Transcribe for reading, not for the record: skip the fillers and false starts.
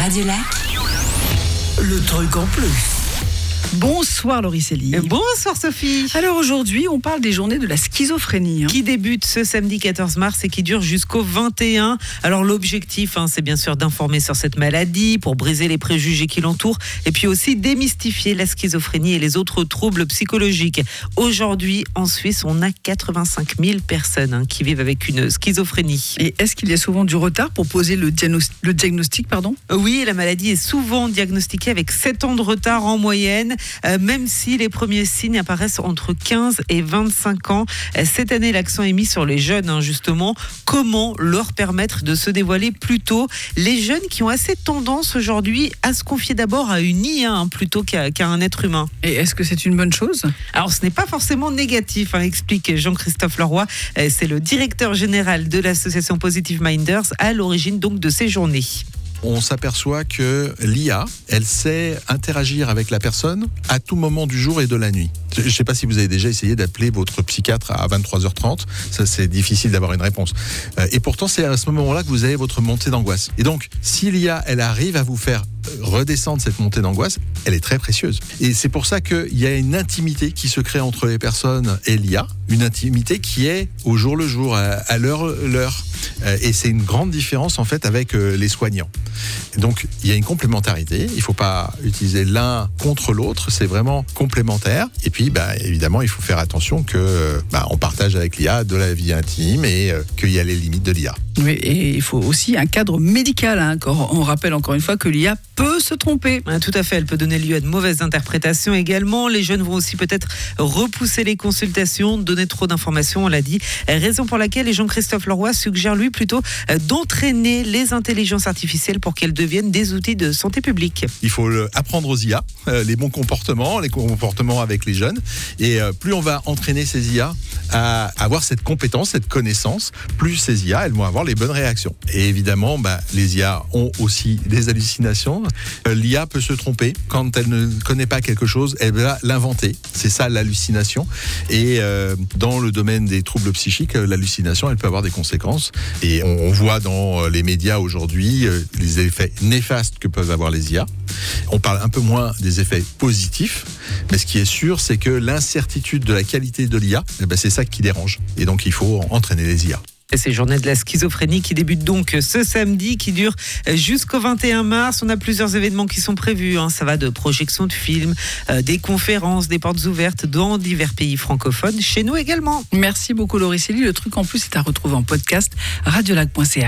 Radio Lac, le truc en plus. Bonsoir Laurie Célie. Bonsoir Sophie. Alors aujourd'hui, on parle des journées de la schizophrénie. Qui débute ce samedi 14 mars et qui dure jusqu'au 21. Alors l'objectif, c'est bien sûr d'informer sur cette maladie pour briser les préjugés qui l'entourent et puis aussi démystifier la schizophrénie et les autres troubles psychologiques. Aujourd'hui, en Suisse, on a 85 000 personnes qui vivent avec une schizophrénie. Et est-ce qu'il y a souvent du retard pour poser le diagnostic Oui, la maladie est souvent diagnostiquée avec 7 ans de retard en moyenne. Même si les premiers signes apparaissent entre 15 et 25 ans. Cette année, l'accent est mis sur les jeunes, justement. Comment leur permettre de se dévoiler plus tôt ? Les jeunes qui ont assez tendance aujourd'hui à se confier d'abord à une IA plutôt qu'à un être humain. Et est-ce que c'est une bonne chose ? Alors, ce n'est pas forcément négatif, explique Jean-Christophe Leroy. C'est le directeur général de l'association Positive Minders, à l'origine donc de ces journées. On s'aperçoit que l'IA, elle sait interagir avec la personne à tout moment du jour et de la nuit. Je ne sais pas si vous avez déjà essayé d'appeler votre psychiatre à 23h30. Ça, c'est difficile d'avoir une réponse. Et pourtant, c'est à ce moment-là que vous avez votre montée d'angoisse. Et donc, si l'IA, elle arrive à vous faire redescendre cette montée d'angoisse, elle est très précieuse. Et c'est pour ça qu'il y a une intimité qui se crée entre les personnes et l'IA. Une intimité qui est au jour le jour, à l'heure. Et c'est une grande différence en fait avec les soignants. Donc il y a une complémentarité, il ne faut pas utiliser l'un contre l'autre, c'est vraiment complémentaire. Et puis évidemment il faut faire attention que on partage avec l'IA de la vie intime et qu'il y a les limites de l'IA. Oui, et il faut aussi un cadre médical. On rappelle encore une fois que l'IA peut se tromper. Tout à fait, elle peut donner lieu à de mauvaises interprétations également. Les jeunes vont aussi peut-être repousser les consultations, donner trop d'informations, on l'a dit. Raison pour laquelle Jean-Christophe Leroy suggère lui plutôt d'entraîner les intelligences artificielles pour qu'elles deviennent des outils de santé publique. Il faut apprendre aux IA les bons comportements, les comportements avec les jeunes. Et plus on va entraîner ces IA à avoir cette compétence, cette connaissance, plus ces IA, elles vont avoir les bonnes réactions. Et évidemment, les IA ont aussi des hallucinations. L'IA peut se tromper. Quand elle ne connaît pas quelque chose, elle va l'inventer. C'est ça l'hallucination. Et dans le domaine des troubles psychiques, l'hallucination, elle peut avoir des conséquences. Et on voit dans les médias aujourd'hui les effets néfastes que peuvent avoir les IA. On parle un peu moins des effets positifs, mais ce qui est sûr, c'est que l'incertitude de la qualité de l'IA, c'est ça qui dérange. Et donc, il faut entraîner les IA. Et ces journées de la schizophrénie qui débutent donc ce samedi, qui durent jusqu'au 21 mars. On a plusieurs événements qui sont prévus. Ça va de projections de films, des conférences, des portes ouvertes dans divers pays francophones. Chez nous également. Merci beaucoup Laurie Célie. Le truc en plus est à retrouver en podcast radiolac.ch.